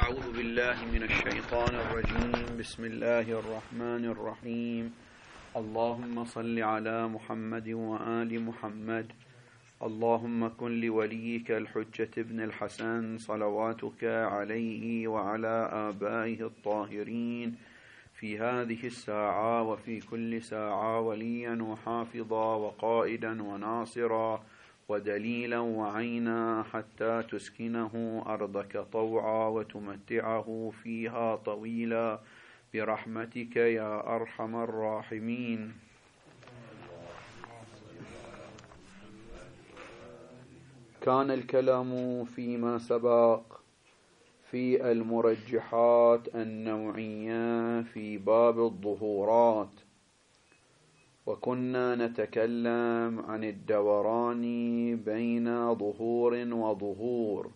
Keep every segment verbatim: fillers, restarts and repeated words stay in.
أعوذ بالله من الشيطان الرجيم. بسم الله الرحمن الرحيم. اللهم صل على محمد وآل محمد. اللهم كن لوليك الحجة ابن الحسن صلواتك عليه وعلى آبائه الطاهرين في هذه الساعة وفي كل ساعة وليا وحافظا وقائدا وناصرا ودليلا وعينا حتى تسكنه أرضك طوعا وتمتعه فيها طويلا برحمتك يا أرحم الراحمين. كان الكلام فيما سبق في المرجحات النوعية في باب الظهورات، وكنا نتكلم عن الدوران بين ظهور وظهور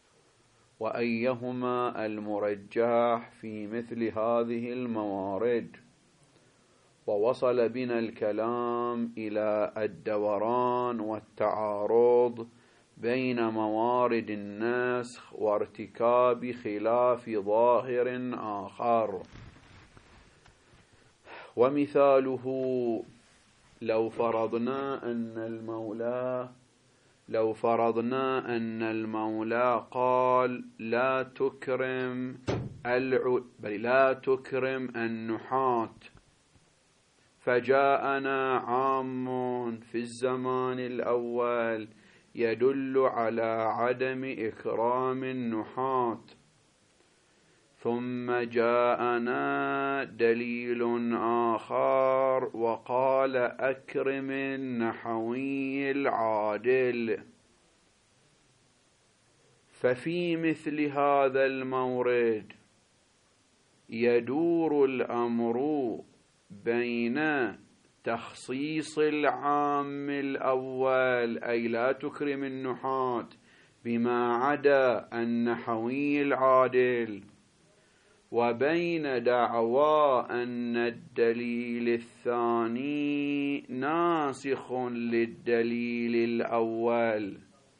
وأيهما المرجح في مثل هذه الموارد، ووصل بنا الكلام إلى الدوران والتعارض بين موارد النسخ وارتكاب خلاف ظاهر آخر. ومثاله لو فرضنا أن المولى لو فرضنا أن المولى قال لا تكرم الع... بل لا تكرم النحاة، فجاءنا عام في الزمان الأول يدل على عدم إكرام النحاة، ثم جاءنا دليل آخر وقال أكرم النحوي العادل. ففي مثل هذا المورد يدور الأمر بين تخصيص العام الأول أي لا تكرم النحاة بما عدا النحوي العادل، وبين دعوى أن الدليل الثاني ناسخ للدليل الأول،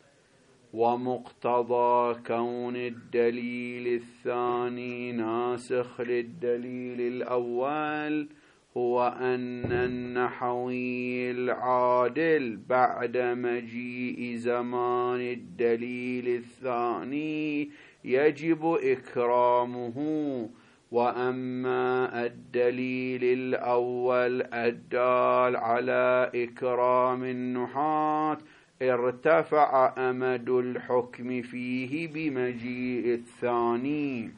ومقتضى كون الدليل الثاني ناسخ للدليل الأول هو أن النحوي العادل بعد مجيء زمان الدليل الثاني يجب إكرامه، وأما الدليل الأول الدال على إكرام النحاة ارتفع أمد الحكم فيه بمجيء الثاني،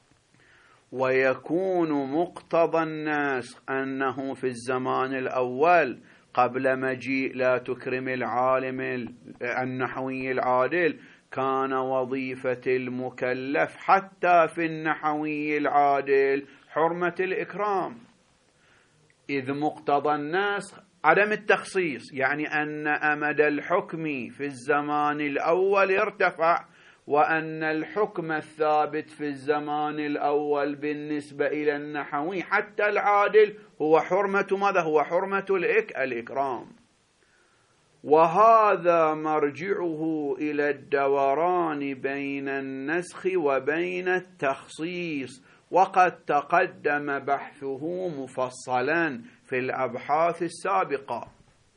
ويكون مقتضى النسخ أنه في الزمان الأول قبل مجيء لا تكرم العالم النحوي العادل كان وظيفة المكلف حتى في النحوي العادل حرمة الإكرام، إذ مقتضى النسخ عدم التخصيص، يعني أن أمد الحكم في الزمان الأول ارتفع، وأن الحكم الثابت في الزمان الأول بالنسبة إلى النحوي حتى العادل هو حرمة ماذا؟ هو حرمة الإك الإكرام. وهذا مرجعه إلى الدوران بين النسخ وبين التخصيص، وقد تقدم بحثه مفصلا في الأبحاث السابقة.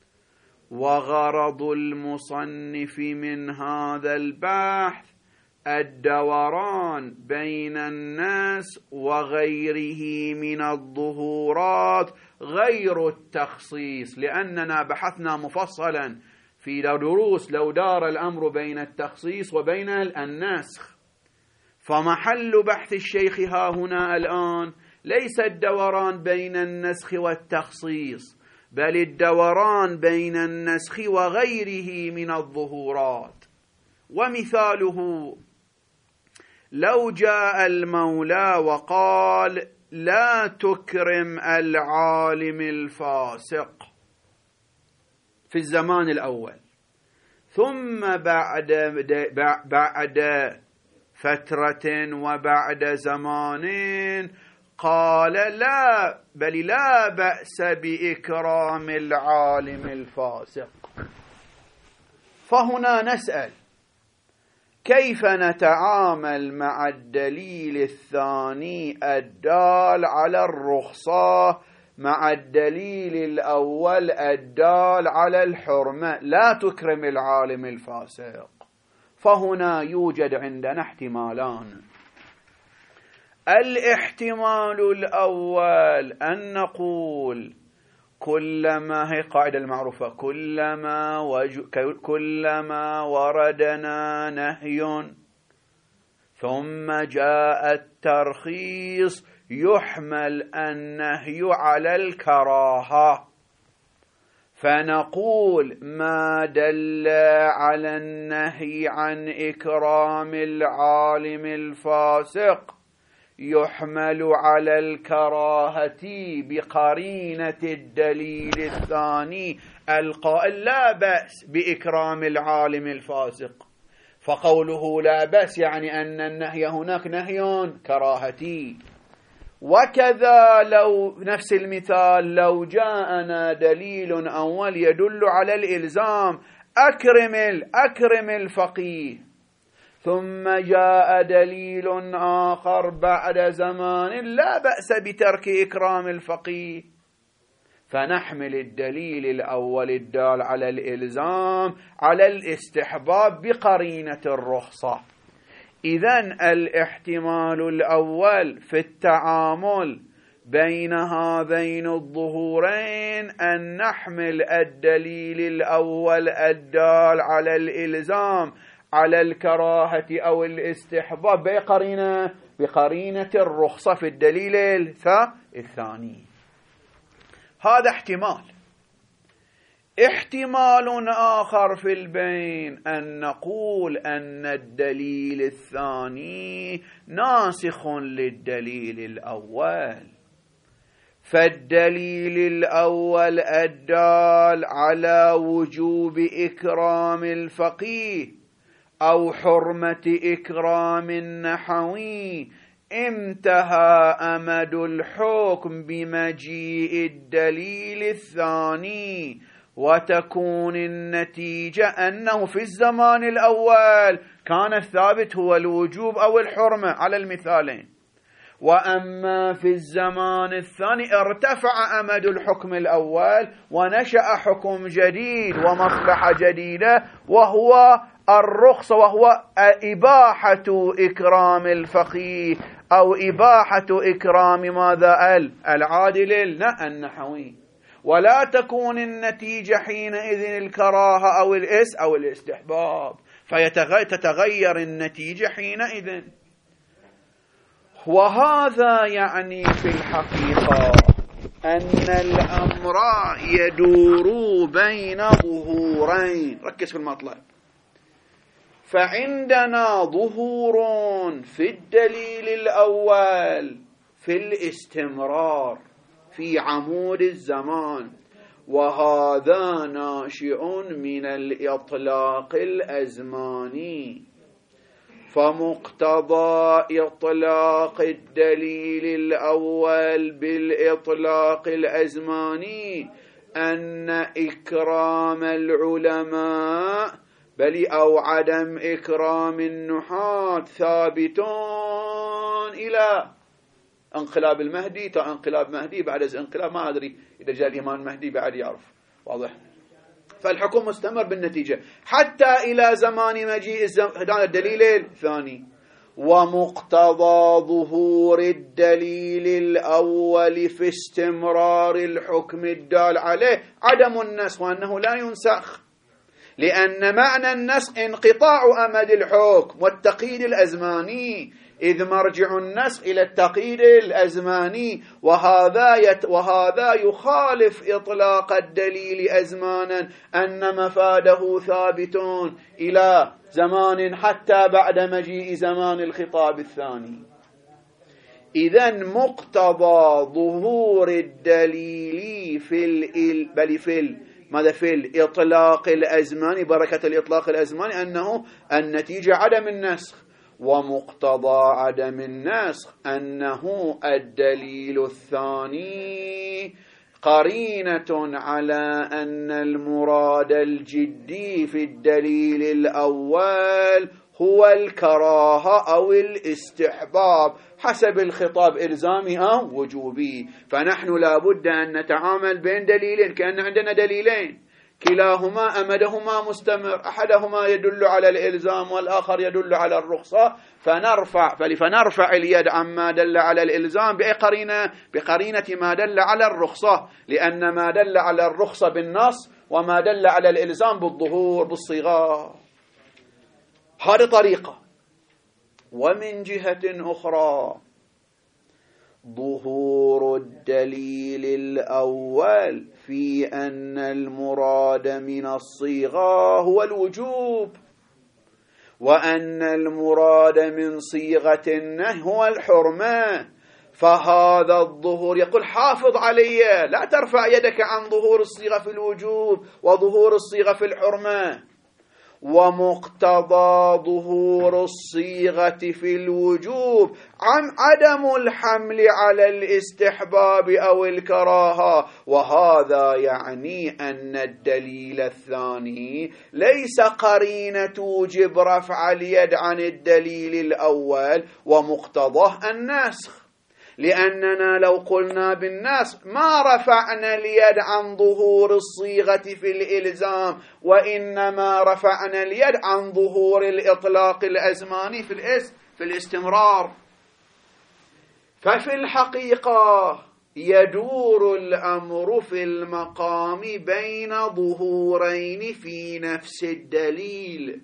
وغرض المصنف من هذا البحث الدوران بين الناس وغيره من الظهورات غير التخصيص، لأننا بحثنا مفصلا في دروس لو دار الأمر بين التخصيص وبين النسخ، فمحل بحث الشيخ ها هنا الآن ليس الدوران بين النسخ والتخصيص، بل الدوران بين النسخ وغيره من الظهورات. ومثاله لو جاء المولى وقال لا تكرم العالم الفاسق في الزمان الأول، ثم بعد بعد فترة وبعد زمان قال لا بل لا بأس بإكرام العالم الفاسق، فهنا نسأل كيف نتعامل مع الدليل الثاني الدال على الرخصة مع الدليل الأول الدال على الحرمة؟ لا تكرم العالم الفاسق. فهنا يوجد عندنا احتمالان. الاحتمال الأول أن نقول كلما، هي قاعدة المعروفة، كلما, وج... كلما وردنا نهي ثم جاء الترخيص يحمل النهي على الكراهة، فنقول ما دل على النهي عن إكرام العالم الفاسق يحمل على الكراهة بقرينة الدليل الثاني القائل لا بأس بإكرام العالم الفاسق. فقوله لا بأس يعني أن النهي هناك نهي كراهتي. وكذا لو نفس المثال لو جاءنا دليل أول يدل على الإلزام أكرم أكرم الفقيه، ثم جاء دليل آخر بعد زمان لا بأس بترك إكرام الفقيه، فنحمل الدليل الأول الدال على الإلزام على الاستحباب بقرينة الرخصة. إذن الاحتمال الأول في التعامل بين هذين الظهورين أن نحمل الدليل الأول الدال على الإلزام على الكراهة أو الاستحباب بقرينة بقرينة الرخصة في الدليل الثاني. هذا احتمال. احتمال آخر في البين أن نقول أن الدليل الثاني ناسخ للدليل الأول، فالدليل الأول الدال على وجوب إكرام الفقيه أو حرمة إكرام النحوي انتهى أمد الحكم بمجيء الدليل الثاني، وتكون النتيجة أنه في الزمان الأول كان الثابت هو الوجوب أو الحرمة على المثالين، وأما في الزمان الثاني ارتفع أمد الحكم الأول ونشأ حكم جديد ومصلحة جديدة وهو الرخصة، وهو إباحة إكرام الفقيه أو إباحة إكرام ماذا العادل النحوي، ولا تكون النتيجة حينئذ الكراهة أو الإس أو الاستحباب، فتتغير النتيجة حينئذ. وهذا يعني في الحقيقة أن الأمر يدور بين ظهورين. ركز في المطلب. فعندنا ظهور في الدليل الأول في الاستمرار في عمود الزمان، وهذا ناشئ من الإطلاق الأزماني، فمقتضى إطلاق الدليل الأول بالإطلاق الأزماني أن إكرام العلماء بل أو عدم إكرام النحاة ثابتون إلى انقلاب المهدي، تا انقلاب مهدي، بعد انقلاب ما أدري إذا جاء الإمام المهدي بعد يعرف. واضح؟ فالحكم مستمر بالنتيجة حتى إلى زمان مجيء هذا الدليل الثاني. ومقتضى ظهور الدليل الأول في استمرار الحكم الدال عليه عدم النسخ، وأنه لا ينسخ، لأن معنى النسخ انقطاع أمد الحكم والتقييد الأزماني، إذ مرجع النسخ إلى التقييد الأزماني، وهذا يت وهذا يخالف إطلاق الدليل أزمانا أن مفاده ثابتون إلى زمان حتى بعد مجيء زمان الخطاب الثاني. إذن مقتضى ظهور الدليل في ال بل في ال ماذا في الإطلاق الأزماني، بركة الإطلاق الأزماني، أنه النتيجة عدم النسخ، ومقتضى عدم النسخ أنه الدليل الثاني قرينة على أن المراد الجدي في الدليل الأول هو الكراهة أو الاستحباب حسب الخطاب إلزامي أو وجوبي. فنحن لابد أن نتعامل بين دليلين، كأن عندنا دليلين كلاهما أمدهما مستمر، أحدهما يدل على الإلزام والآخر يدل على الرخصة، فنرفع فنرفع اليد عما دل على الإلزام بأي قرينة؟ بقرينة ما دل على الرخصة، لأن ما دل على الرخصة بالنص وما دل على الإلزام بالظهور بالصيغة. هذه طريقة. ومن جهة أخرى ظهور الدليل الأول في أن المراد من الصيغة هو الوجوب، وأن المراد من صيغة النهي هو الحرمة، فهذا الظهور يقول حافظ علي، لا ترفع يدك عن ظهور الصيغة في الوجوب وظهور الصيغة في الحرمة. ومقتضى ظهور الصيغة في الوجوب عن عدم الحمل على الاستحباب أو الكراهة، وهذا يعني أن الدليل الثاني ليس قرينة توجب رفع اليد عن الدليل الأول، ومقتضاه النسخ، لأننا لو قلنا بالنسخ ما رفعنا اليد عن ظهور الصيغة في الإلزام، وإنما رفعنا اليد عن ظهور الإطلاق الأزماني في الإس في الاستمرار. ففي الحقيقة يدور الأمر في المقام بين ظهورين في نفس الدليل،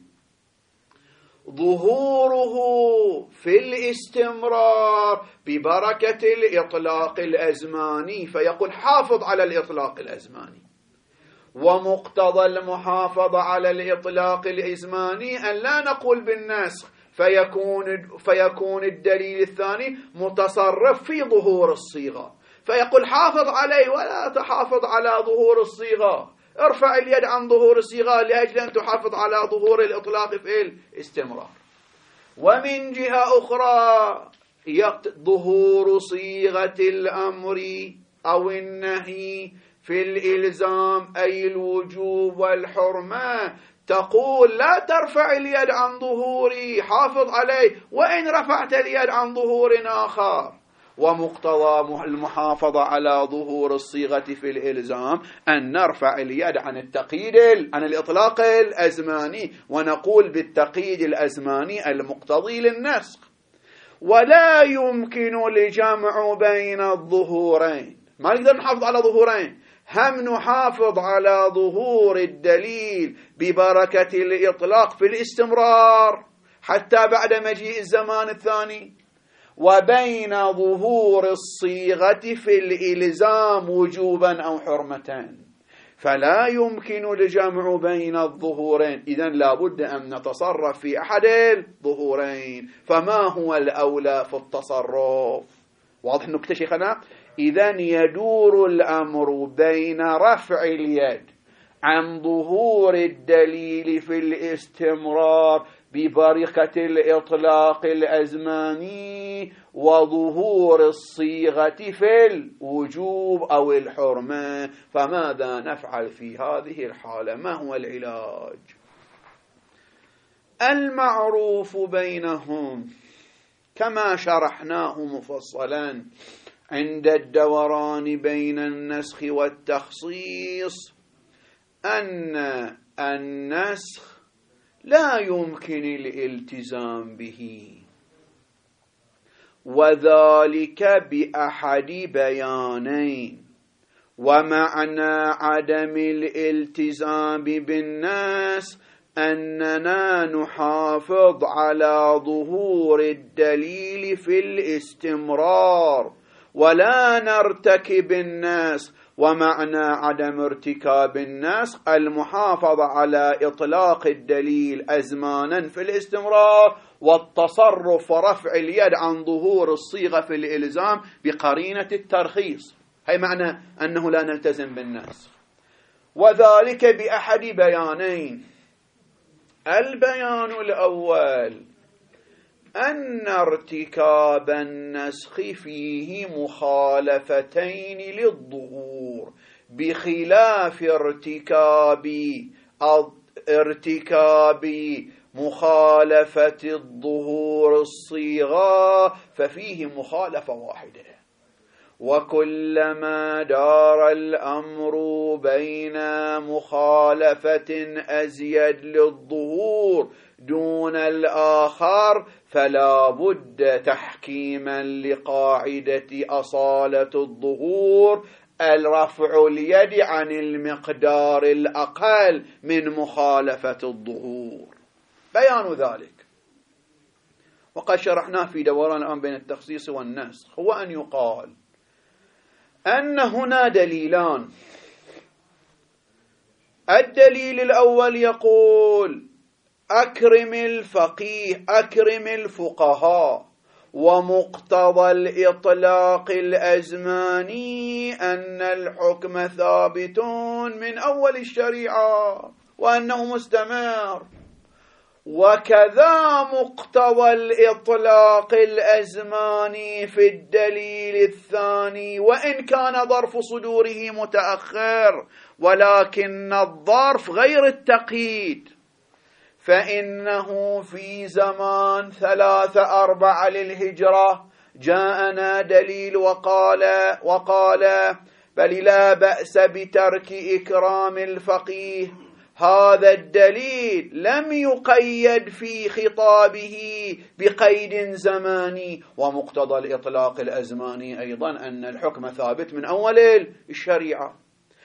ظهوره في الاستمرار ببركة الإطلاق الأزماني، فيقول حافظ على الإطلاق الأزماني، ومقتضى المحافظة على الإطلاق الأزماني أن لا نقول بالنسخ، فيكون, فيكون الدليل الثاني متصرف في ظهور الصيغة، فيقول حافظ عليه ولا تحافظ على ظهور الصيغة، ارفع اليد عن ظهور الصيغة لأجل أن تحافظ على ظهور الإطلاق في الاستمرار. ومن جهة أخرى ظهور صيغة الأمر أو النهي في الإلزام أي الوجوب والحرمة، تقول لا ترفع اليد عن ظهوري، حافظ عليه، وإن رفعت اليد عن ظهور آخر. ومقتضى المحافظة على ظهور الصيغة في الإلزام أن نرفع اليد عن التقييد عن الإطلاق الأزماني، ونقول بالتقييد الأزماني المقتضي للنسخ. ولا يمكن الجمع بين الظهورين، ما نقدر نحافظ على ظهورين، هم نحافظ على ظهور الدليل ببركة الإطلاق في الاستمرار حتى بعد مجيء الزمان الثاني، وبين ظهور الصيغة في الإلزام وجوبا أو حرمة، فلا يمكن الجمع بين الظهورين. إذن لابد أن نتصرف في أحد الظهورين، فما هو الأولى في التصرف؟ واضح النكتة شيخنا؟ إذن يدور الأمر بين رفع اليد عن ظهور الدليل في الاستمرار ببركة الإطلاق الأزماني وظهور الصيغة في الوجوب أو الحرمة. فماذا نفعل في هذه الحالة؟ ما هو العلاج؟ المعروف بينهم كما شرحناه مفصلا عند الدوران بين النسخ والتخصيص أن النسخ لا يمكن الالتزام به، وذلك بأحد بيانين. ومعنى عدم الالتزام بالنسخ أننا نحافظ على ظهور الدليل في الاستمرار ولا نرتكب النسخ. ومعنى عدم ارتكاب النسخ المحافظة على إطلاق الدليل أزمانا في الاستمرار، والتصرف ورفع اليد عن ظهور الصيغة في الإلزام بقرينة الترخيص. هي معنى أنه لا نلتزم بالنسخ، وذلك بأحد بيانين. البيان الأول أن ارتكاب النسخ فيه مخالفتين للظهور بخلاف ارتكاب ارتكاب مخالفة الظهور الصيغة ففيه مخالفة واحدة. وكلما دار الأمر بين مخالفة أزيد للظهور دون الآخر فلا بد تحكيما لقاعدة أصالة الظهور الرفع اليد عن المقدار الأقل من مخالفة الظهور. بيان ذلك وقد شرحناه في دوران الآن بين التخصيص والنسخ هو أن يقال أن هنا دليلان. الدليل الأول يقول أكرم الفقيه أكرم الفقهاء، ومقتضى الإطلاق الأزماني أن الحكم ثابت من أول الشريعة وأنه مستمر، وكذا مقتضى الإطلاق الأزماني في الدليل الثاني وإن كان ظرف صدوره متأخر، ولكن الظرف غير التقييد، فإنه في زمان ثلاثة أربعة للهجرة جاءنا دليل وقال وقال بل لا بأس بترك إكرام الفقيه. هذا الدليل لم يقيد في خطابه بقيد زماني، ومقتضى الإطلاق الأزماني أيضا أن الحكم ثابت من أول الشريعة،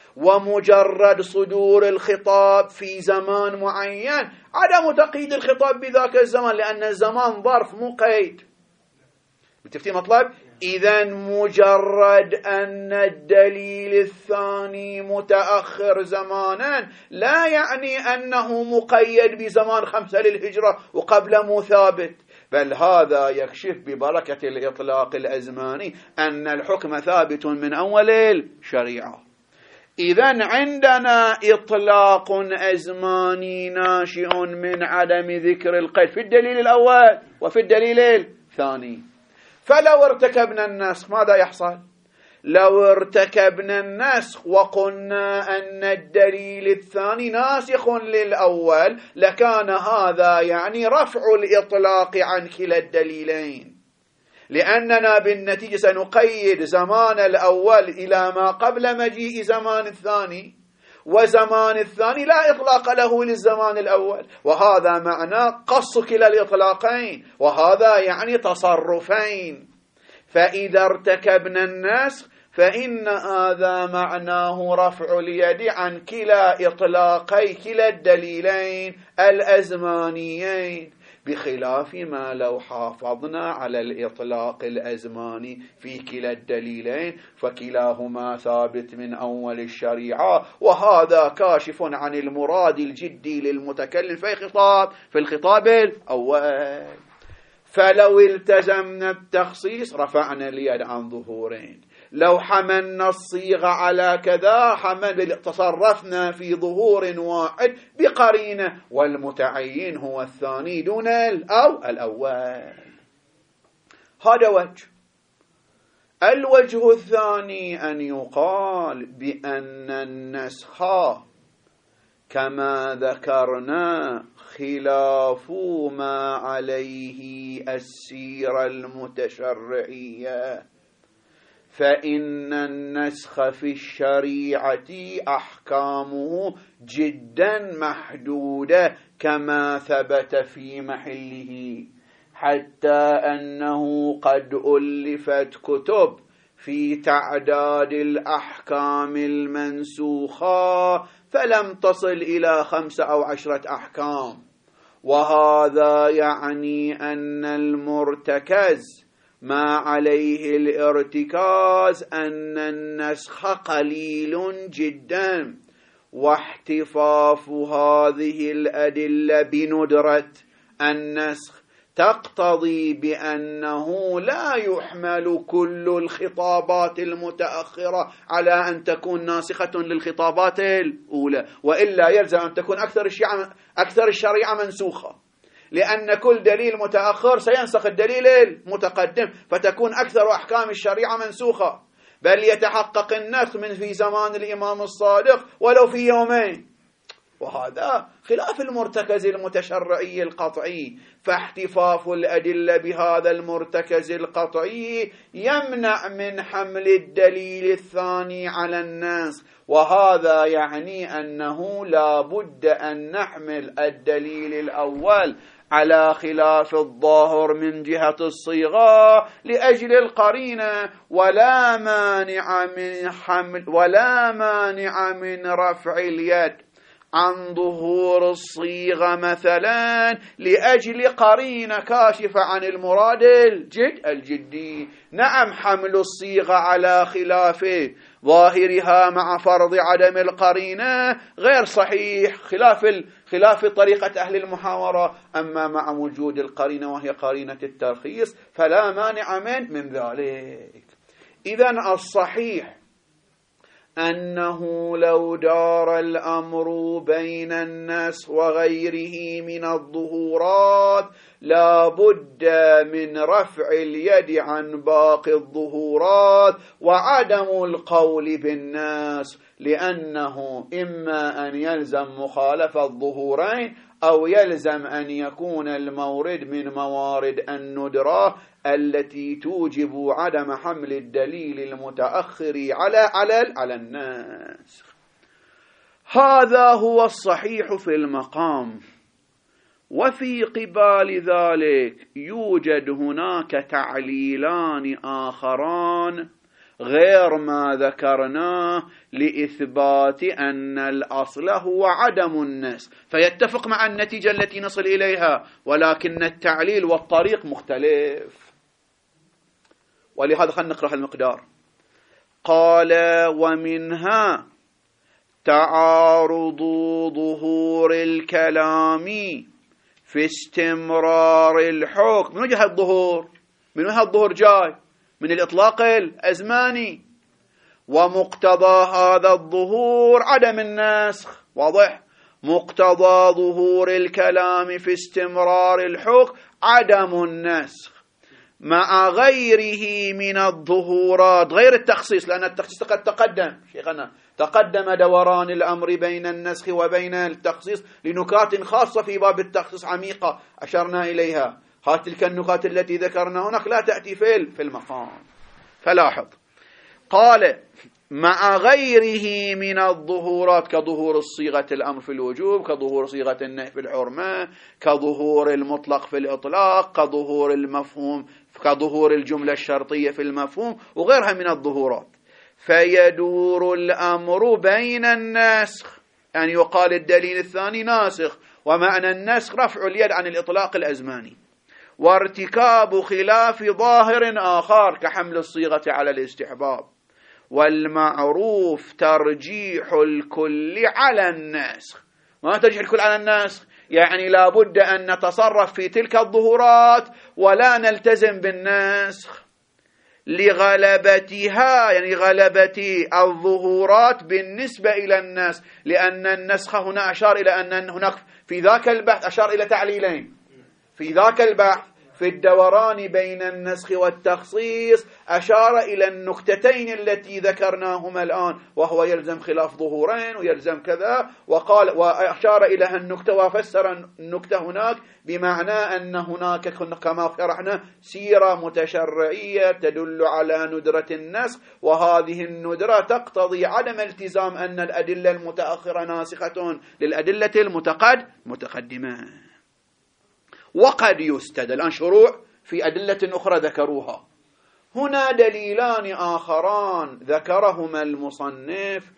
ومجرد صدور الخطاب في زمان معين عدم تقييد الخطاب بذاك الزمان، لأن الزمان ظرف مو قيد. بتفتي مطلب؟ إذن مجرد أن الدليل الثاني متأخر زمانا لا يعني أنه مقيد بزمان خمسة للهجرة وقبل مو ثابت، بل هذا يكشف ببركة الإطلاق الأزماني أن الحكم ثابت من أول الشريعة. إذن عندنا إطلاق أزماني ناشئ من عدم ذكر القيد في الدليل الأول وفي الدليل الثاني. فلو ارتكبنا النسخ ماذا يحصل؟ لو ارتكبنا النسخ وقلنا أن الدليل الثاني ناسخ للأول لكان هذا يعني رفع الإطلاق عن كلا الدليلين، لأننا بالنتيجة سنقيد زمان الأول إلى ما قبل مجيء زمان الثاني، وزمان الثاني لا إطلاق له للزمان الأول، وهذا معنى قص كلا الإطلاقين، وهذا يعني تصرفين. فإذا ارتكبنا النسخ فإن هذا معناه رفع اليد عن كلا إطلاقي كلا الدليلين الأزمانيين، بخلاف ما لو حافظنا على الإطلاق الأزماني في كلا الدليلين فكلاهما ثابت من أول الشريعة، وهذا كاشف عن المراد الجدي للمتكلم في خطاب في الخطاب الأول. فلو التزمنا التخصيص رفعنا اليد عن ظهورين، لو حملنا الصيغة على كذا حمل تصرفنا في ظهور واحد بقرينة، والمتعين هو الثاني دون أو الأول. هذا وجه. الوجه الثاني أن يقال بأن النسخ كما ذكرنا خلاف ما عليه السيرة المتشرعية، فإن النسخ في الشريعة أحكامه جدا محدودة كما ثبت في محله، حتى أنه قد ألفت كتب في تعداد الأحكام المنسوخة فلم تصل إلى خمسة أو عشرة أحكام، وهذا يعني أن المرتكز ما عليه الارتكاز أن النسخ قليل جدا، واحتفاف هذه الأدلة بندرة النسخ تقتضي بأنه لا يحمل كل الخطابات المتأخرة على أن تكون ناسخة للخطابات الأولى، وإلا يلزم أن تكون أكثر الشريعة, أكثر الشريعة منسوخة، لأن كل دليل متأخر سينسخ الدليل المتقدم فتكون أكثر أحكام الشريعة منسوخة، بل يتحقق النسخ من في زمان الإمام الصادق ولو في يومين. وهذا خلاف المرتكز المتشرعي القطعي، فاحتفاف الأدلة بهذا المرتكز القطعي يمنع من حمل الدليل الثاني على النسخ، وهذا يعني أنه لا بد أن نحمل الدليل الأول على خلاف الظاهر من جهة الصيغة لأجل القرينة، ولا مانع من حمل ولا مانع من رفع اليد عن ظهور الصيغة مثلا لأجل قرينة كاشفة عن المراد الجد الجدي. نعم، حمل الصيغة على خلاف ظاهرها مع فرض عدم القرينة غير صحيح، خلاف خلاف طريقة أهل المحاورة، أما مع وجود القرينة وهي قرينة الترخيص فلا مانع من من ذلك. إذن الصحيح أنه لو دار الأمر بين النسخ وغيره من الظهورات لا بد من رفع اليد عن باقي الظهورات وعدم القول بالنسخ، لأنه إما أن يلزم مخالفة الظهورين أو يلزم أن يكون المورد من موارد الندرة التي توجب عدم حمل الدليل المتأخر على على على النسخ. هذا هو الصحيح في المقام. وفي قبال ذلك يوجد هناك تعليلان آخران غير ما ذكرناه لإثبات أن الأصل هو عدم النسخ، فيتفق مع النتيجة التي نصل إليها، ولكن التعليل والطريق مختلف. ولهذا خلينا نقرأ المقدار. قال: ومنها تعارض ظهور الكلام في استمرار الحكم. من وجه الظهور؟ من وجه الظهور جاي من الإطلاق الأزماني، ومقتضى هذا الظهور عدم النسخ. واضح؟ مقتضى ظهور الكلام في استمرار الحكم عدم النسخ مع غيره من الظهورات، غير التخصيص، لأن التخصيص قد تقدم شيخنا، تقدم دوران الأمر بين النسخ وبين التخصيص لنكات خاصة في باب التخصيص عميقة أشرنا إليها. هات تلك النكات التي ذكرنا هناك لا تأتي في المقام. فلاحظ، قال: مع غيره من الظهورات، كظهور الصيغة الأمر في الوجوب، كظهور صيغة النهي في الحرمة، كظهور المطلق في الإطلاق، كظهور المفهوم، كظهور الجملة الشرطية في المفهوم، وغيرها من الظهورات. فيدور الأمر بين النسخ، يعني يقال الدليل الثاني ناسخ، ومعنى النسخ رفع اليد عن الإطلاق الأزماني، وارتكاب خلاف ظاهر آخر كحمل الصيغة على الاستحباب، والمعروف ترجيح الكل على النسخ. ما ترجيح الكل على النسخ؟ يعني لا بد أن نتصرف في تلك الظهورات ولا نلتزم بالنسخ لغلبتها، يعني غلبة الظهورات بالنسبة إلى النسخ، لأن النسخ هنا أشار إلى أن هناك في ذاك البحث أشار إلى تعليلين. في ذاك البحث في الدوران بين النسخ والتخصيص أشار إلى النكتتين التي ذكرناهما الآن، وهو يلزم خلاف ظهورين ويلزم كذا، وقال وأشار إلى النكتة وفسر النكتة هناك بمعنى أن هناك كما شرحنا سيرة متشرعية تدل على ندرة النسخ، وهذه الندرة تقتضي عدم التزام أن الأدلة المتأخرة ناسخة للأدلة المتقد متقدمة. وقد يستدل الآن شروع في أدلة أخرى ذكروها. هنا دليلان آخران ذكرهما المصنف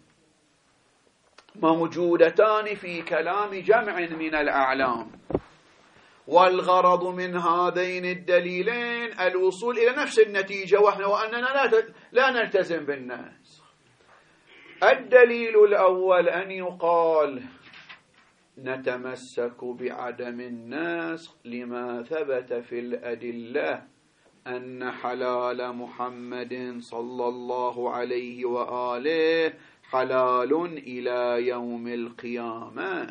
موجودتان في كلام جمع من الأعلام، والغرض من هذين الدليلين الوصول إلى نفس النتيجة، وأننا لا نلتزم بالنسخ. الدليل الأول أن يقال نتمسك بعدم النسخ لما ثبت في الأدلة أن حلال محمد صلى الله عليه وآله حلال إلى يوم القيامة،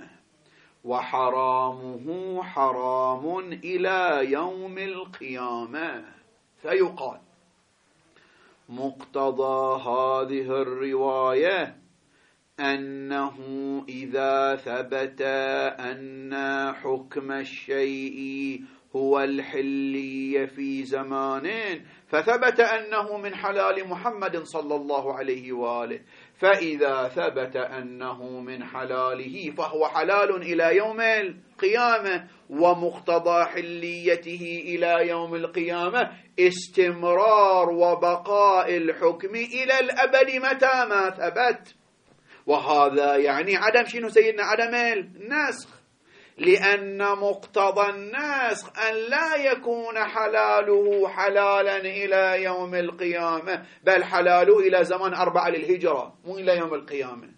وحرامه حرام إلى يوم القيامة. فيقال مقتضى هذه الرواية أنه إذا ثبت أن حكم الشيء هو الحلي في زمان فثبت أنه من حلال محمد صلى الله عليه وآله، فإذا ثبت أنه من حلاله فهو حلال إلى يوم القيامة، ومقتضى حليته إلى يوم القيامة استمرار وبقاء الحكم إلى الأبد متى ما ثبت. وهذا يعني عدم شنو سيدنا؟ عدم النسخ، لأن مقتضى النسخ أن لا يكون حلاله حلالا إلى يوم القيامة، بل حلاله إلى زمن أربعة للهجرة مو إلى يوم القيامة.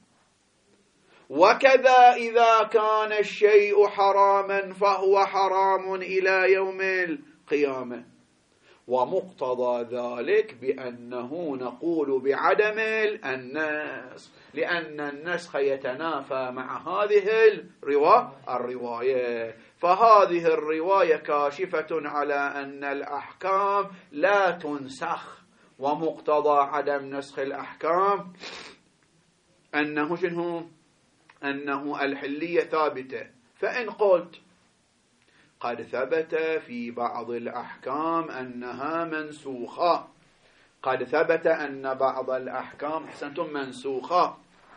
وكذا إذا كان الشيء حراما فهو حرام إلى يوم القيامة، ومقتضى ذلك بأنه نقول بعدم النسخ، لأن النسخ يتنافى مع هذه الرواية، فهذه الرواية كاشفة على أن الأحكام لا تنسخ، ومقتضى عدم نسخ الأحكام أنه شنو؟ أنه الحلية ثابتة. فإن قلت قد ثبت في بعض الأحكام أنها منسوخة، قد ثبت أن بعض الأحكام حسنتم منسوخة،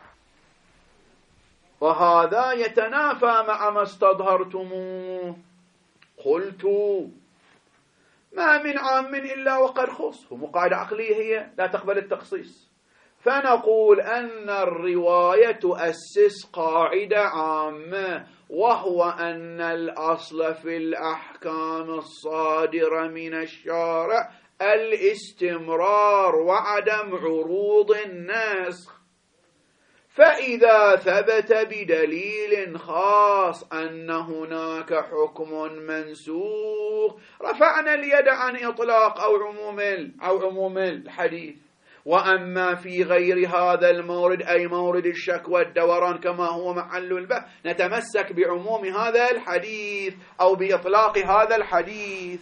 وهذا يتنافى مع ما استظهرتموه، قلت ما من عام إلا وقد خص، هم قاعدة عقلية هي لا تقبل التخصيص، فنقول أن الرواية تؤسس قاعدة عامة، وهو أن الأصل في الأحكام الصادرة من الشارع الاستمرار وعدم عروض النسخ. فإذا ثبت بدليل خاص أن هناك حكم منسوخ رفعنا اليد عن إطلاق أو عموم أو عموم الحديث. وأما في غير هذا المورد أي مورد الشك والدوران كما هو محل البحث نتمسك بعموم هذا الحديث أو بإطلاق هذا الحديث.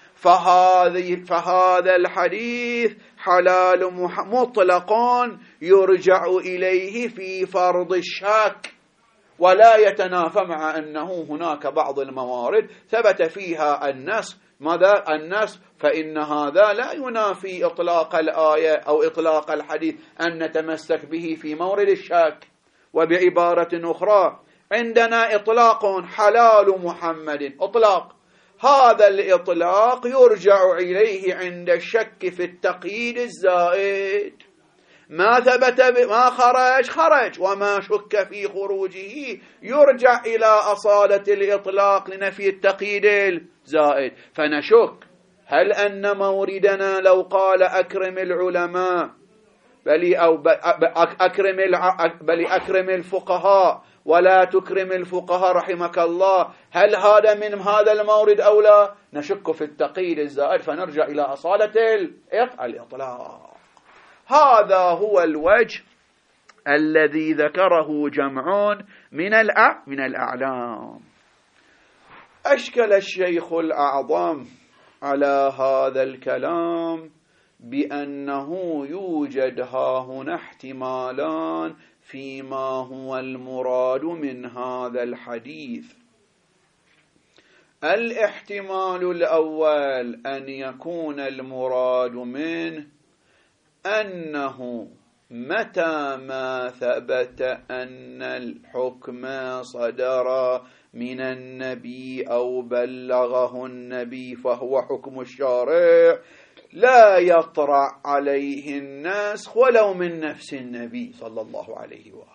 فهذه فهذا الحديث حلال مطلق يرجع إليه في فرض الشك، ولا يتنافى مع أنه هناك بعض الموارد ثبت فيها النص ماذا النص، فإن هذا لا ينافي إطلاق الآية أو إطلاق الحديث أن نتمسك به في مورد الشك. وبعبارة أخرى عندنا إطلاق حلال محمد إطلاق، هذا الإطلاق يرجع إليه عند الشك في التقييد الزائد، ما ثبت ما خرج خرج، وما شك في خروجه يرجع إلى أصالة الإطلاق لنفي التقييد الزائد. فنشك هل أن موردنا لو قال أكرم العلماء بل أو أكرم بل أكرم الفقهاء ولا تكرم الفقهاء رحمك الله، هل هذا من هذا المورد أو لا؟ نشك في التقييد الزائد، فنرجع إلى أصالة الإطلاق. هذا هو الوجه الذي ذكره جمع من الأع من الأعلام. أشكل الشيخ الأعظم على هذا الكلام بأنه يوجد هاهنا احتمالان فيما هو المراد من هذا الحديث. الاحتمال الأول أن يكون المراد منه أنه متى ما ثبت أن الحكم صدر من النبي أو بلغه النبي فهو حكم الشارع لا يطرأ عليه النسخ ولو من نفس النبي صلى الله عليه وآله.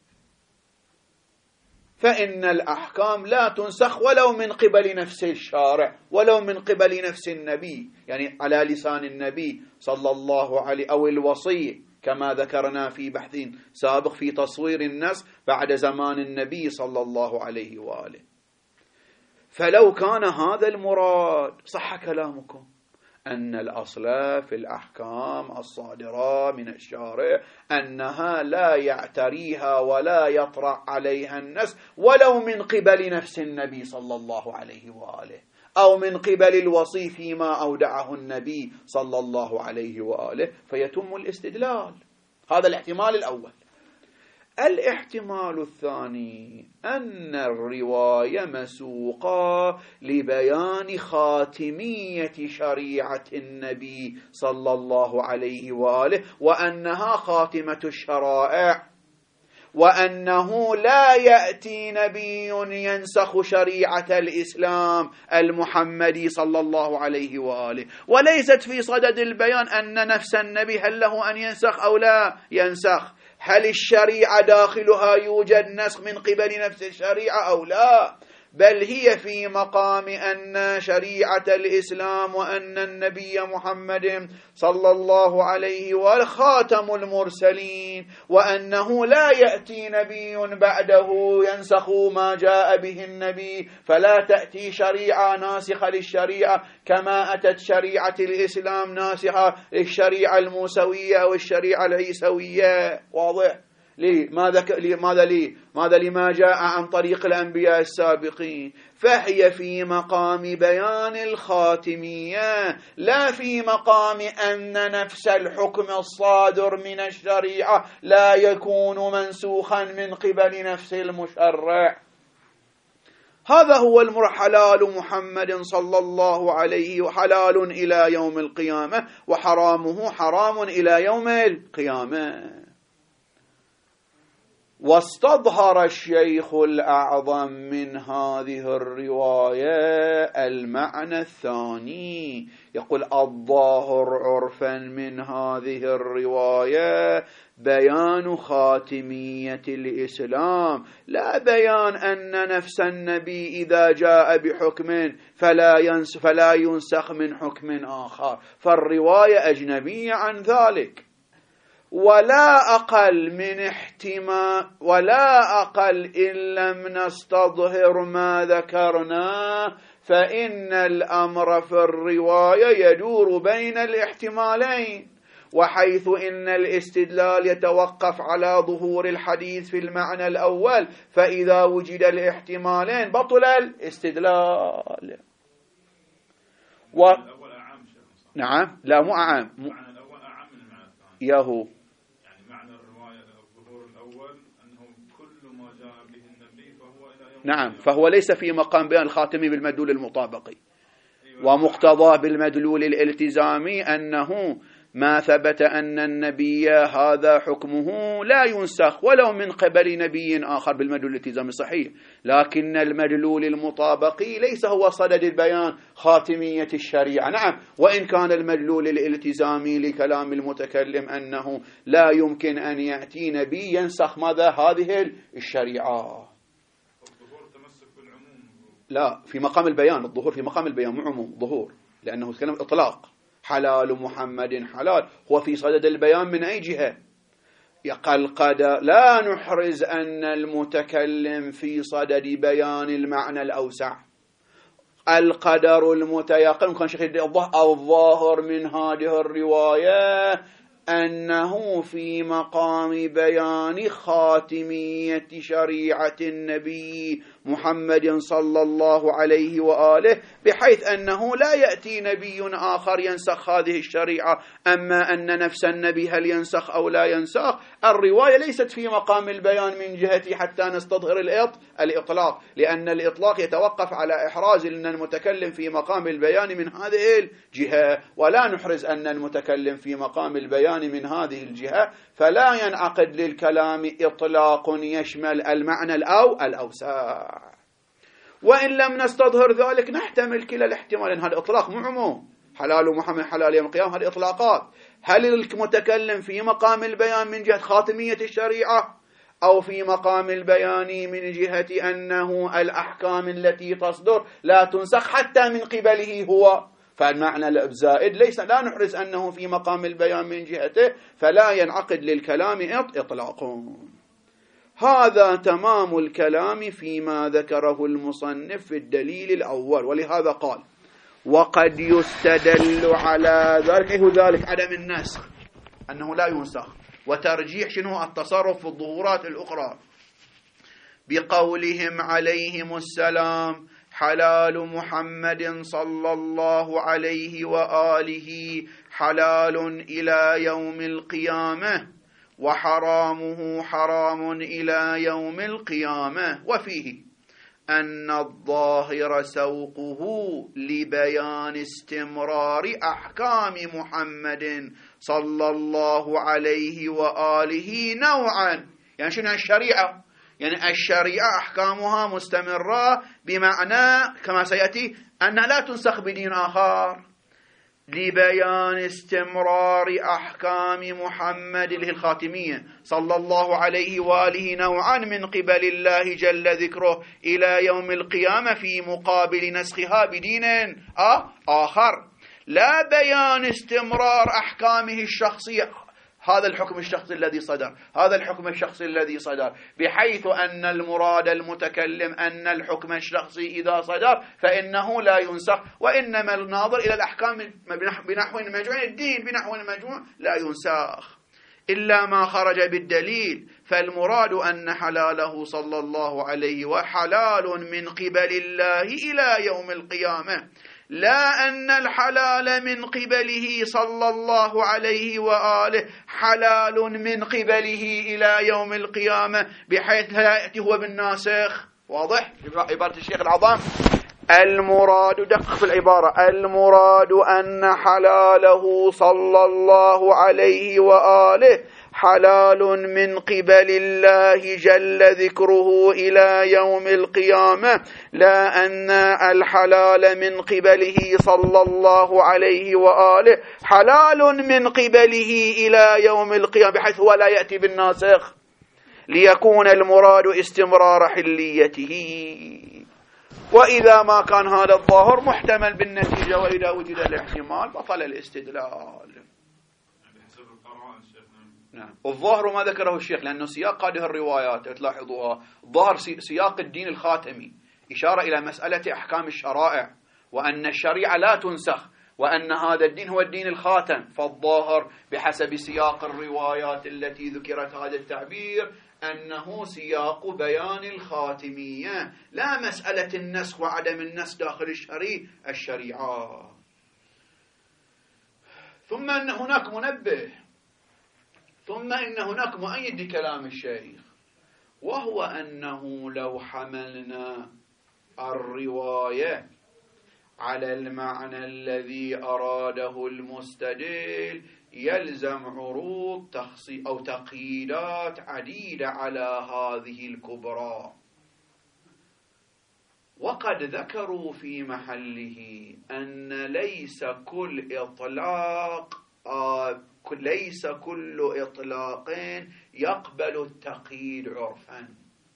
فإن الأحكام لا تنسخ ولو من قبل نفس الشارع ولو من قبل نفس النبي، يعني على لسان النبي صلى الله عليه أو الوصي كما ذكرنا في بحث سابق في تصوير النسخ بعد زمان النبي صلى الله عليه وآله. فلو كان هذا المراد صح كلامكم أن الأصل في الأحكام الصادرة من الشارع أنها لا يعتريها ولا يطرأ عليها النسخ ولو من قبل نفس النبي صلى الله عليه وآله أو من قبل الوصي فيما أودعه النبي صلى الله عليه وآله، فيتم الاستدلال. هذا الاحتمال الأول. الاحتمال الثاني أن الرواية مسوقة لبيان خاتمية شريعة النبي صلى الله عليه وآله، وأنها خاتمة الشرائع، وأنه لا يأتي نبي ينسخ شريعة الإسلام المحمدي صلى الله عليه وآله. وليست في صدد البيان أن نفس النبي هل له أن ينسخ أو لا ينسخ، هل الشريعة داخلها يوجد نسخ من قبل نفس الشريعة أو لا، بل هي في مقام أن شريعة الإسلام وأن النبي محمد صلى الله عليه وآله خاتم المرسلين، وأنه لا يأتي نبي بعده ينسخ ما جاء به النبي، فلا تأتي شريعة ناسخة للشريعة كما أتت شريعة الإسلام ناسخة للشريعة الموسوية أو الشريعة العيسوية. واضح؟ ليه؟ ماذا لماذا ليه؟ ماذا لما جاء عن طريق الأنبياء السابقين، فهي في مقام بيان الخاتمية، لا في مقام أن نفس الحكم الصادر من الشريعة لا يكون منسوخا من قبل نفس المشرع. هذا هو حلال محمد صلى الله عليه وحلال إلى يوم القيامة، وحرامه حرام إلى يوم القيامة. واستظهر الشيخ الأعظم من هذه الرواية المعنى الثاني، يقول الظاهر عرفا من هذه الرواية بيان خاتمية الإسلام، لا بيان أن نفس النبي إذا جاء بحكم فلا ينسخ, فلا ينسخ من حكم آخر، فالرواية أجنبية عن ذلك. ولا أقل من احتمال ولا أقل إن لم نستظهر ما ذكرنا، فإن الأمر في الرواية يدور بين الاحتمالين، وحيث إن الاستدلال يتوقف على ظهور الحديث في المعنى الأول، فإذا وجد الاحتمالين بطل الاستدلال. و... نعم، لا مو أعام، م... ياهو يعني معنى الرواية الظهور الأول أنه كل ما جاء به النبي فهو إلى يوم نعم، فهو ليس في مقام بيان الخاتمي بالمدلول المطابقي، ومقتضاه بالمدلول الالتزامي أنه ما ثبت أن النبي هذا حكمه لا ينسخ ولو من قبل نبي آخر بالمدلول الالتزامي صحيح، لكن المدلول المطابقي ليس هو صدد البيان خاتمية الشريعة. نعم، وإن كان المدلول الالتزامي لكلام المتكلم أنه لا يمكن أن يأتي نبي ينسخ ماذا هذه الشريعة. الظهور تمسك بالعموم، لا، في مقام البيان، الظهور في مقام البيان مو عموم ظهور، لأنه كلام إطلاق. حلال محمد حلال هو في صدد البيان من أي جهة؟ يقل قد لا نحرز أن المتكلم في صدد بيان المعنى الأوسع. القدر المتيقن كان شيخ الظاهر من هذه الرواية أنه في مقام بيان خاتمية شريعة النبي محمد صلى الله عليه وآله، بحيث أنه لا يأتي نبي آخر ينسخ هذه الشريعة. أما أن نفس النبي هل ينسخ أو لا ينسخ، الرواية ليست في مقام البيان من جهة حتى نستظهر الإطلاق، لأن الإطلاق يتوقف على إحراز أن المتكلم في مقام البيان من هذه الجهة، ولا نحرز أن المتكلم في مقام البيان من هذه الجهة، فلا ينعقد للكلام إطلاق يشمل المعنى الأو الأوسع. وإن لم نستظهر ذلك نحتمل كلا الاحتمالين، هذا إطلاق مو عموم. حلال محمد حلال يوم القيامة هذه إطلاقات. هل المتكلم في مقام البيان من جهة خاتمية الشريعة، أو في مقام البيان من جهة أنه الأحكام التي تصدر لا تنسخ حتى من قبله هو؟ فالمعنى الزائد ليس لا نحرز أنه في مقام البيان من جهته، فلا ينعقد للكلام إطلاق. هذا تمام الكلام فيما ذكره المصنف في الدليل الأول. ولهذا قال وقد يستدل على ذلك، إيه ذلك؟ عدم النسخ، أنه لا ينسخ، وترجيح شنو؟ التصرف في الظهورات الأخرى، بقولهم عليهم السلام حلال محمد صلى الله عليه وآله حلال إلى يوم القيامة، وحرامه حرام إلى يوم القيامة. وفيه أن الظاهر سوقه لبيان استمرار أحكام محمد صلى الله عليه وآله نوعا. يعني شنو الشريعة؟ يعني الشريعة أحكامها مستمرة، بمعنى كما سيأتي أنها لا تنسخ بدين آخر، لبيان استمرار أحكام محمد اللي هي الخاتمية صلى الله عليه وآله نوعا من قبل الله جل ذكره إلى يوم القيامة، في مقابل نسخها بدين آخر، لا بيان استمرار أحكامه الشخصية. هذا الحكم الشخصي الذي صدر، هذا الحكم الشخصي الذي صدر، بحيث أن المراد المتكلم أن الحكم الشخصي إذا صدر فإنه لا ينسخ، وإنما الناظر إلى الأحكام بنحو مجموع الدين، بنحو مجموع لا ينسخ إلا ما خرج بالدليل. فالمراد أن حلاله صلى الله عليه وحلال من قبل الله إلى يوم القيامة، لا أن الحلال من قبله صلى الله عليه وآله حلال من قبله إلى يوم القيامة، بحيث لا يأتي هو بالناسخ. واضح عبارة الشيخ العظام؟ المراد، دقق في العبارة، المراد أن حلاله صلى الله عليه وآله حلال من قبل الله جل ذكره إلى يوم القيامة، لا أن الحلال من قبله صلى الله عليه وآله حلال من قبله إلى يوم القيامة، بحيث هو لا يأتي بالناسخ، ليكون المراد استمرار حليته. وإذا ما كان هذا الظاهر محتمل بالنتيجة، وإذا وجد الاحتمال بطل الاستدلال. نعم. والظاهر ما ذكره الشيخ، لأنه سياق هذه الروايات تلاحظوها ظاهر سياق الدين الخاتمي، إشارة إلى مسألة أحكام الشرائع، وأن الشريعة لا تنسخ، وأن هذا الدين هو الدين الخاتم. فالظاهر بحسب سياق الروايات التي ذكرت هذا التعبير أنه سياق بيان الخاتمية، لا مسألة النسخ وعدم النسخ داخل الشريعة الشريعة. ثم أن هناك منبه، ثم إن هناك مؤيد لكلام الشيخ، وهو أنه لو حملنا الرواية على المعنى الذي أراده المستدل يلزم عروض تخصيص أو تقييدات عديدة على هذه الكبرى. وقد ذكروا في محله أن ليس كل إطلاق آه ليس كل إطلاق يقبل التقييد عرفا،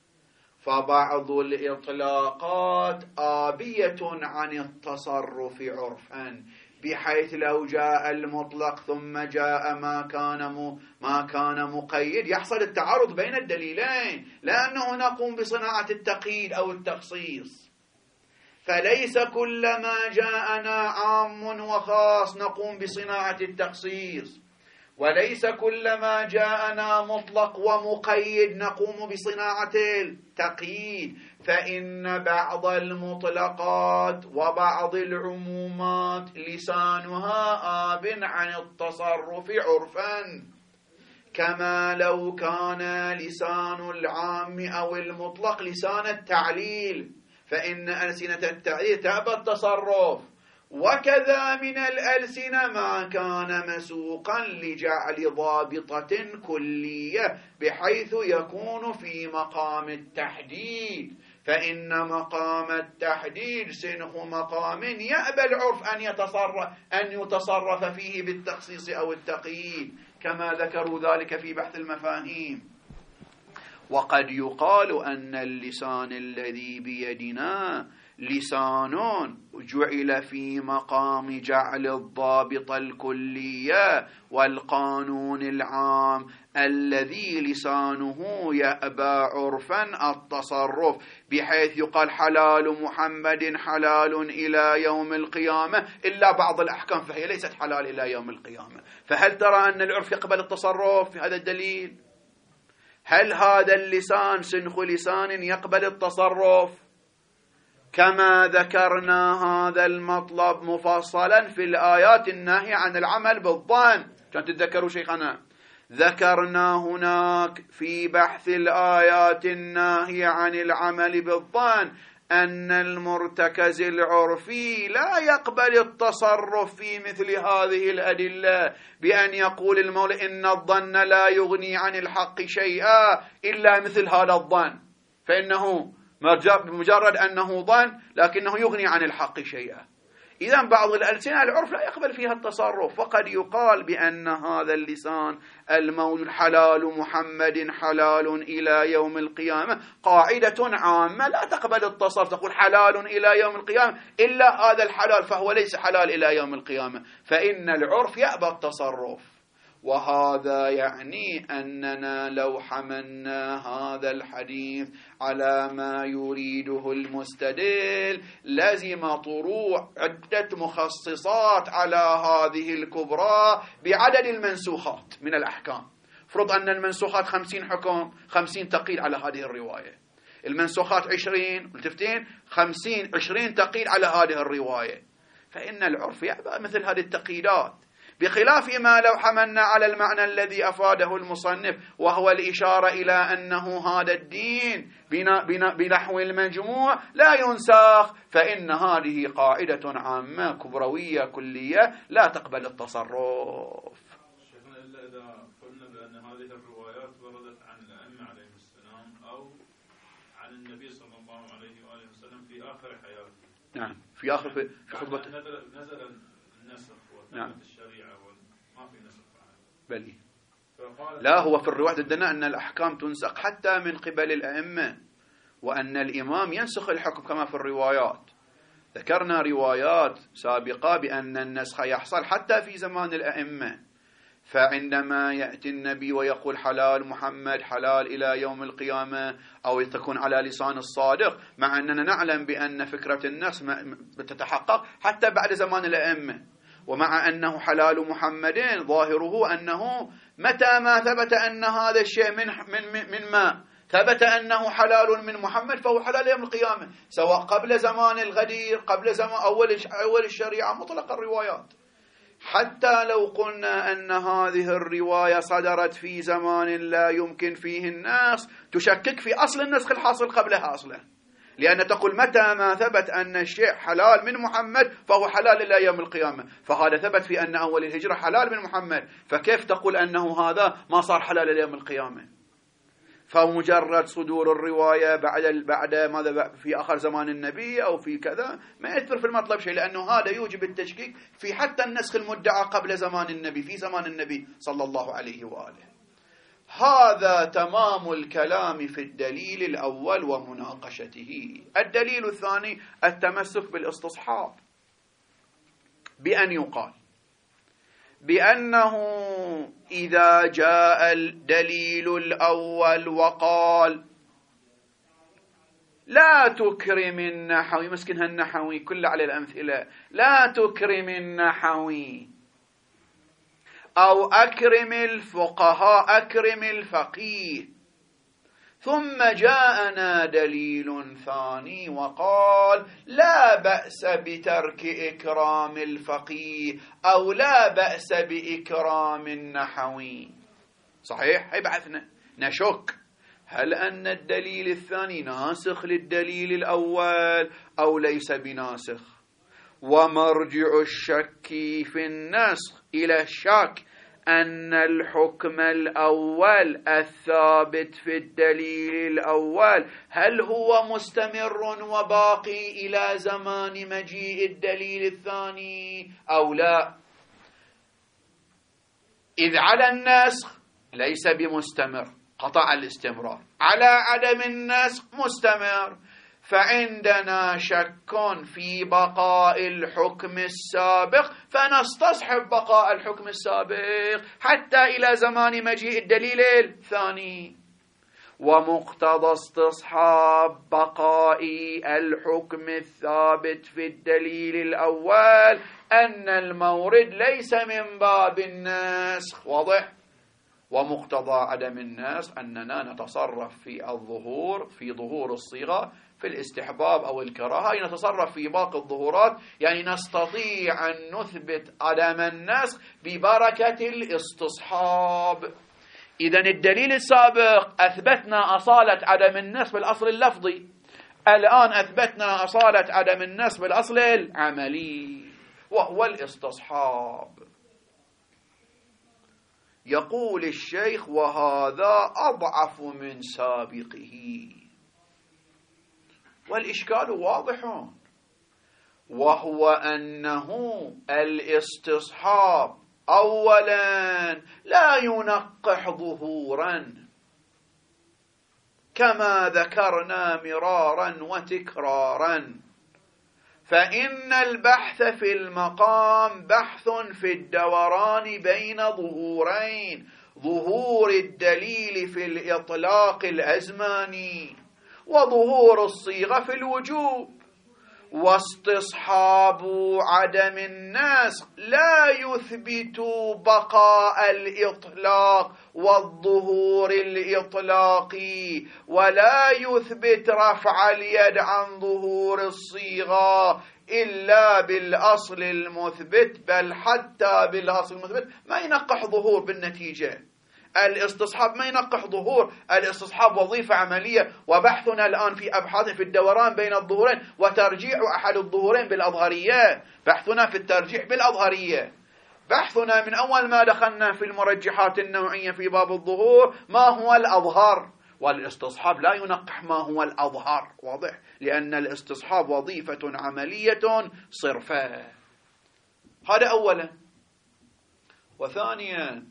فبعض الإطلاقات آبية عن التصرف عرفا، بحيث لو جاء المطلق ثم جاء ما كان ما كان مقيد يحصل التعارض بين الدليلين، لأنه نقوم بصناعة التقييد أو التخصيص. فليس كلما جاءنا عام وخاص نقوم بصناعة التخصيص، وليس كلما جاءنا مطلق ومقيد نقوم بصناعة التقييد، فإن بعض المطلقات وبعض العمومات لسانها آب عن التصرف عرفا، كما لو كان لسان العام أو المطلق لسان التعليل، فإن ألسنة التعليل تأبى التصرف. وكذا من الألسنة ما كان مسوقا لجعل ضابطة كلية بحيث يكون في مقام التحديد، فإن مقام التحديد سنه مقام يأبى العرف أن يتصرف, أن يتصرف فيه بالتخصيص أو التقييد، كما ذكروا ذلك في بحث المفاهيم. وقد يقال أن اللسان الذي بيدنا لسان جعل في مقام جعل الضابط الكلية والقانون العام الذي لسانه يأبى عرفا التصرف، بحيث يقال حلال محمد حلال إلى يوم القيامة إلا بعض الأحكام فهي ليست حلال إلى يوم القيامة. فهل ترى أن العرف يقبل التصرف في هذا الدليل؟ هل هذا اللسان سنخ لسان يقبل التصرف؟ كما ذكرنا هذا المطلب مفصلا في الآيات الناهية عن العمل بالظن، كان تتذكروا شيخنا ذكرنا هناك في بحث الآيات الناهية عن العمل بالظن أن المرتكز العرفي لا يقبل التصرف في مثل هذه الأدلة بأن يقول المولى إن الظن لا يغني عن الحق شيئا إلا مثل هذا الظن، فإنه بمجرد أنه ظن لكنه يغني عن الحق شيئا. إذن بعض الألسنة العرف لا يقبل فيها التصرف، فقد يقال بأن هذا اللسان الموجود حلال محمد حلال إلى يوم القيامة قاعدة عامة لا تقبل التصرف، تقول حلال إلى يوم القيامة إلا هذا الحلال فهو ليس حلال إلى يوم القيامة، فإن العرف يأبى التصرف. وهذا يعني أننا لو حملنا هذا الحديث على ما يريده المستدل لزم طروع عدة مخصصات على هذه الكبرى بعدد المنسوخات من الأحكام. فرض أن المنسوخات خمسين حكم، خمسين تقيل على هذه الرواية، المنسوخات عشرين والتفتين خمسين عشرين تقيل على هذه الرواية، فإن العرف يأبى مثل هذه التقييدات، بخلاف ما لو حملنا على المعنى الذي أفاده المصنف وهو الإشارة إلى أنه هذا الدين بنحو المجموع لا ينسخ، فإن هذه قاعدة عامة كبروية كلية لا تقبل التصرف. شيخنا إلا إذا قلنا بأن هذه الروايات وردت عن الأئمة عليهم السلام أو عن النبي صلى الله عليه وآله وسلم في آخر حياته. نعم، في آخر في, في خطبة نزل, نزل النسخ نعم. الشريعة وما في نسخ بلي لا، هو في الرواية عندنا أن الأحكام تنسخ حتى من قبل الأئمة، وأن الإمام ينسخ الحكم كما في الروايات. ذكرنا روايات سابقة بأن النسخ يحصل حتى في زمان الأئمة، فعندما يأتي النبي ويقول حلال محمد حلال إلى يوم القيامة أو تكون على لسان الصادق، مع أننا نعلم بأن فكرة النسخ تتحقق حتى بعد زمان الأئمة، ومع أنه حلال محمد ظاهره أنه متى ما ثبت أن هذا الشيء من من من ما ثبت أنه حلال من محمد فهو حلال يوم القيامة، سواء قبل زمان الغدير قبل زمان أول أول الشريعة مطلق الروايات. حتى لو قلنا أن هذه الرواية صدرت في زمان لا يمكن فيه النسخ، تشكك في أصل النسخ الحاصل قبلها أصلا، لأن تقول متى ما ثبت أن الشيء حلال من محمد فهو حلال إلى يوم القيامة، فهذا ثبت في أن أول الهجرة حلال من محمد، فكيف تقول أنه هذا ما صار حلال إلى يوم القيامة؟ فمجرد صدور الرواية بعد بعد ماذا في آخر زمان النبي أو في كذا ما يأثر في المطلب شيء، لأنه هذا يوجب التشكيك في حتى النسخ المدعى قبل زمان النبي في زمان النبي صلى الله عليه وآله. هذا تمام الكلام في الدليل الأول ومناقشته. الدليل الثاني التمسك بالاستصحاب، بأن يقال بأنه إذا جاء الدليل الأول وقال لا تكرم النحوي، مسكن هالنحوي كل على الأمثلة، لا تكرم النحوي أو أكرم الفقهاء أكرم الفقيه، ثم جاءنا دليل ثاني وقال لا بأس بترك إكرام الفقيه أو لا بأس بإكرام النحوي، صحيح؟ هي بعثنا نشك هل أن الدليل الثاني ناسخ للدليل الأول أو ليس بناسخ، ومرجع الشك في النسخ إلى الشك أن الحكم الأول الثابت في الدليل الأول هل هو مستمر وباقي إلى زمان مجيء الدليل الثاني أو لا. إذ على النسخ ليس بمستمر قطع الاستمرار، على عدم النسخ مستمر، فعندنا شك في بقاء الحكم السابق فنستصحب بقاء الحكم السابق حتى إلى زمان مجيء الدليل الثاني. ومقتضى استصحاب بقاء الحكم الثابت في الدليل الأول أن المورد ليس من باب النسخ، واضح؟ ومقتضى عدم النسخ أننا نتصرف في الظهور في ظهور الصيغة في الاستحباب أو الكراهة، نتصرف في باقي الظهورات، يعني نستطيع أن نثبت عدم النسخ ببركة الاستصحاب. إذن الدليل السابق أثبتنا أصالة عدم النص بالأصل اللفظي، الآن أثبتنا أصالة عدم النص بالأصل العملي وهو الاستصحاب. يقول الشيخ وهذا أضعف من سابقه، والإشكال واضح، وهو أنه الاستصحاب أولا لا ينقح ظهورا كما ذكرنا مرارا وتكرارا، فإن البحث في المقام بحث في الدوران بين ظهورين، ظهور الدليل في الإطلاق الأزماني وظهور الصيغة في الوجوب. واستصحاب عدم النسخ لا يثبت بقاء الإطلاق والظهور الإطلاقي، ولا يثبت رفع اليد عن ظهور الصيغة إلا بالأصل المثبت، بل حتى بالأصل المثبت ما ينقح ظهور بالنتيجة. الاستصحاب ما ينقح ظهور، الاستصحاب وظيفة عملية، وبحثنا الآن في أبحاث في الدوران بين الظهورين وترجيح أحد الظهورين بالأظهرية، بحثنا في الترجيح بالأظهرية، بحثنا من أول ما دخلنا في المرجحات النوعية في باب الظهور ما هو الأظهر، والاستصحاب لا ينقح ما هو الأظهر، واضح، لأن الاستصحاب وظيفة عملية صرفة. هذا أولا. وثانيا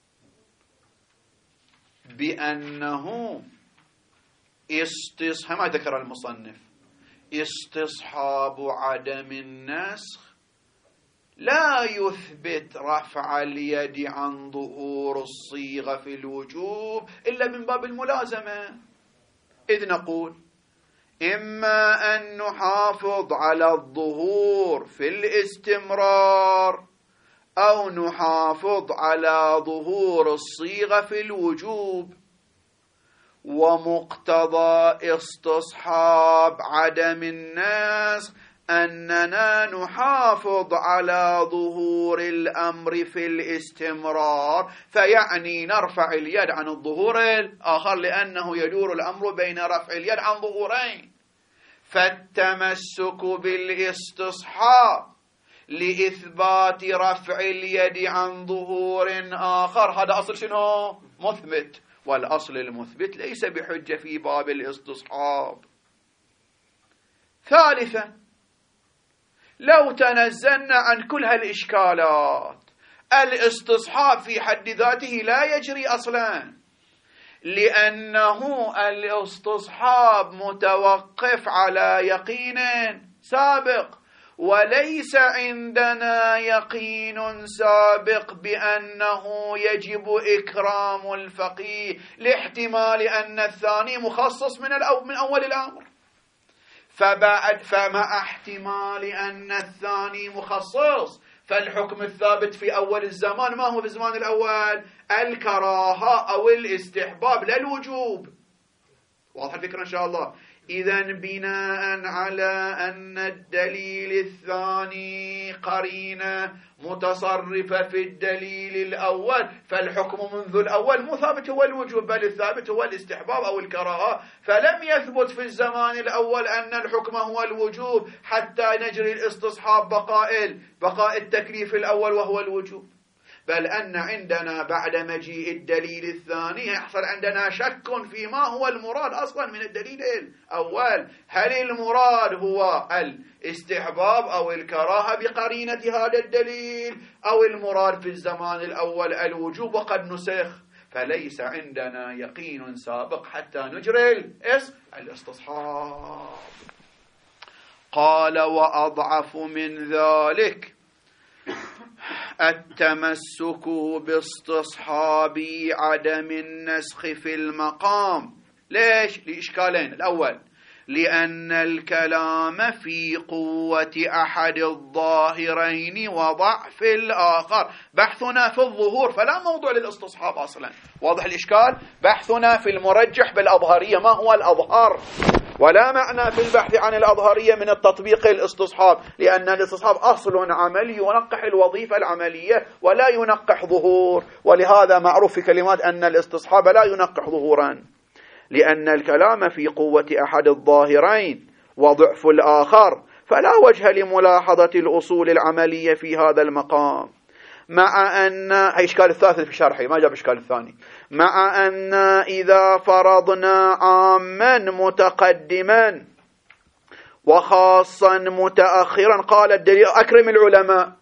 بأنه استصحاب، ما ذكر المصنف، استصحاب عدم النسخ لا يثبت رفع اليد عن ظهور الصيغة في الوجوب إلا من باب الملازمة، إذ نقول إما أن نحافظ على الظهور في الاستمرار أو نحافظ على ظهور الصيغة في الوجوب. ومقتضى استصحاب عدم النسخ أننا نحافظ على ظهور الأمر في الاستمرار، فيعني نرفع اليد عن الظهور الآخر، لأنه يدور الأمر بين رفع اليد عن ظهورين. فالتمسك بالاستصحاب لإثبات رفع اليد عن ظهور آخر هذا أصل شنو؟ مثبت، والأصل المثبت ليس بحجة في باب الاستصحاب. ثالثا لو تنزلنا عن كل هالإشكالات، الاستصحاب في حد ذاته لا يجري أصلا، لأنه الاستصحاب متوقف على يقين سابق، وليس عندنا يقين سابق بأنه يجب إكرام الفقيه، لاحتمال أن الثاني مخصص من الأول من أول الأمر. فبعد فمع احتمال أن الثاني مخصص، فالحكم الثابت في أول الزمان ما هو في الزمان الأول؟ الكراهة أو الاستحباب لا الوجوب. واضح الفكرة إن شاء الله. إذن بناء على أن الدليل الثاني قرينة متصرفة في الدليل الأول، فالحكم منذ الأول مو ثابت هو الوجوب، بل الثابت هو الاستحباب أو الكراهة. فلم يثبت في الزمان الأول أن الحكم هو الوجوب حتى نجري الاستصحاب بقاء بقاء التكليف الأول وهو الوجوب، بل أن عندنا بعد مجيء الدليل الثاني يحصل عندنا شك في ما هو المراد أصلا من الدليل الأول، هل المراد هو الاستحباب أو الكراهة بقرينة هذا الدليل، أو المراد في الزمان الأول الوجوب وقد نسخ، فليس عندنا يقين سابق حتى نجري الاستصحاب. قال وأضعف من ذلك التمسك باستصحاب عدم النسخ في المقام. ليش؟ لإشكالين. الأول لأن الكلام في قوة أحد الظاهرين وضعف الآخر، بحثنا في الظهور فلا موضوع للاستصحاب أصلا. واضح الإشكال؟ بحثنا في المرجح بالأظهرية ما هو الأظهر، ولا معنى في البحث عن الأظهرية من التطبيق الاستصحاب، لأن الاستصحاب أصل عملي ينقح الوظيفة العملية ولا ينقح ظهور، ولهذا معروف في كلمات أن الاستصحاب لا ينقح ظهورا، لأن الكلام في قوة أحد الظاهرين وضعف الآخر، فلا وجه لملاحظة الأصول العملية في هذا المقام. مع أن هي إشكال الثالث في شرحي، ما جاب إشكال الثاني. مع أن إذا فرضنا عاما متقدما وخاصا متأخرا، قال الدليل أكرم العلماء،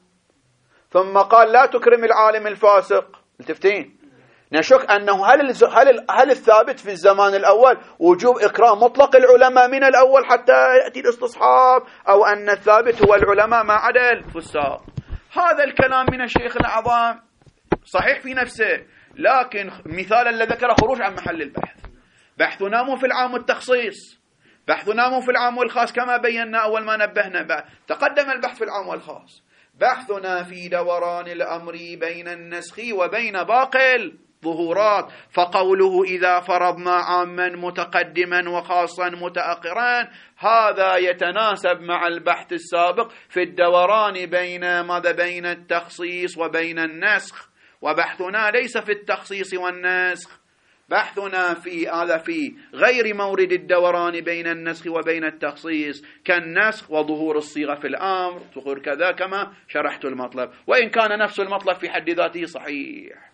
ثم قال لا تكرم العالم الفاسق. التفتين نشك أنه هل هل هل الثابت في الزمان الأول وجوب إكرام مطلق العلماء من الأول حتى يأتي الاستصحاب، أو أن الثابت هو العلماء ما عدا الفساق؟ هذا الكلام من الشيخ الأعظم صحيح في نفسه، لكن مثال الذي ذكره خروج عن محل البحث. بحثنا مو في العام والتخصيص، بحثنا مو في العام والخاص كما بينا أول ما نبهنا بعد. تقدم البحث في العام والخاص، بحثنا في دوران الأمر بين النسخ وبين باقي الظهورات. فقوله إذا فرضنا عاما متقدما وخاصا متأخرا هذا يتناسب مع البحث السابق في الدوران بين ماذا بين التخصيص وبين النسخ، وبحثنا ليس في التخصيص والنسخ، بحثنا في هذا في غير مورد الدوران بين النسخ وبين التخصيص، كالنسخ وظهور الصيغة في الأمر ظهور كذا كما شرحت المطلب، وإن كان نفس المطلب في حد ذاته صحيح.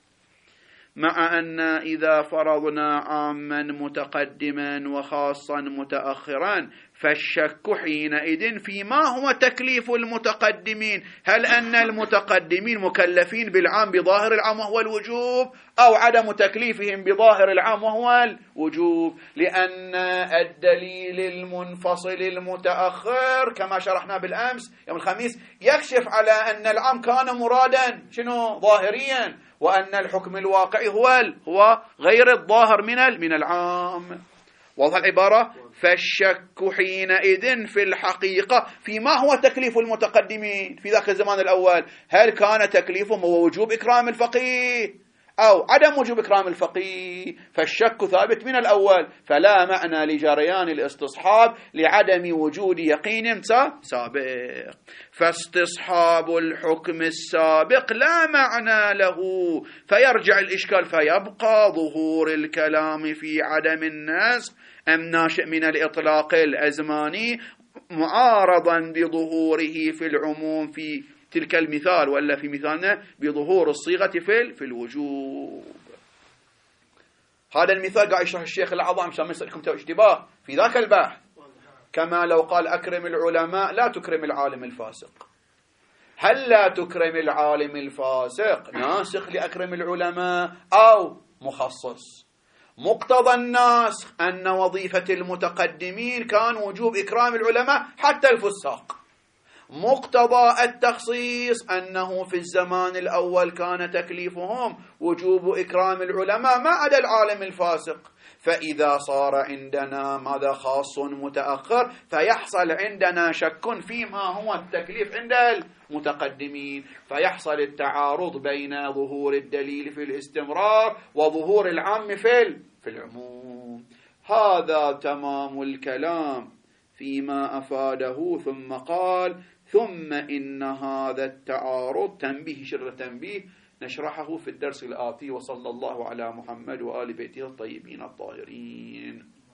مع أن إذا فرضنا عاما متقدما وخاصا متأخرا فالشك حينئذ فيما هو تكليف المتقدمين، هل أن المتقدمين مكلفين بالعام بظاهر العام وهو الوجوب، أو عدم تكليفهم بظاهر العام وهو الوجوب؟ لأن الدليل المنفصل المتأخر كما شرحنا بالأمس يوم الخميس يكشف على أن العام كان مرادا شنو ظاهريا، وأن الحكم الواقعي هو هو غير الظاهر من من العام. واضح العبارة؟ فالشك حينئذ في الحقيقة فيما هو تكليف المتقدمين في ذاك الزمان الأول، هل كان تكليفهم هو وجوب إكرام الفقيه أو عدم وجوب إكرام الفقيه؟ فالشك ثابت من الأول، فلا معنى لجريان الاستصحاب لعدم وجود يقين سابق. فاستصحاب الحكم السابق لا معنى له، فيرجع الإشكال فيبقى ظهور الكلام في عدم النسخ أم ناشئ من الإطلاق الأزماني معارضا بظهوره في العموم في تلك المثال، ولا في مثالنا بظهور الصيغة في في الوجوب. هذا المثال قاعد يشرح الشيخ الأعظم عشان ما يصير لكم اشتباه في ذاك البحث، كما لو قال أكرم العلماء لا تكرم العالم الفاسق. هل لا تكرم العالم الفاسق ناسخ لأكرم العلماء أو مخصص؟ مقتضى الناسخ أن وظيفة المتقدمين كان وجوب إكرام العلماء حتى الفساق. مقتضى التخصيص أنه في الزمان الأول كان تكليفهم وجوب إكرام العلماء ما عدا العالم الفاسق. فإذا صار عندنا ماذا خاص متأخر فيحصل عندنا شك فيما هو التكليف عند المتقدمين، فيحصل التعارض بين ظهور الدليل في الاستمرار وظهور العام في في العموم. هذا تمام الكلام فيما أفاده. ثم قال ثم إن هذا التعارض تنبيه شر تنبيه نشرحه في الدرس الآتي، وصلى الله على محمد وآل بيته الطيبين الطاهرين.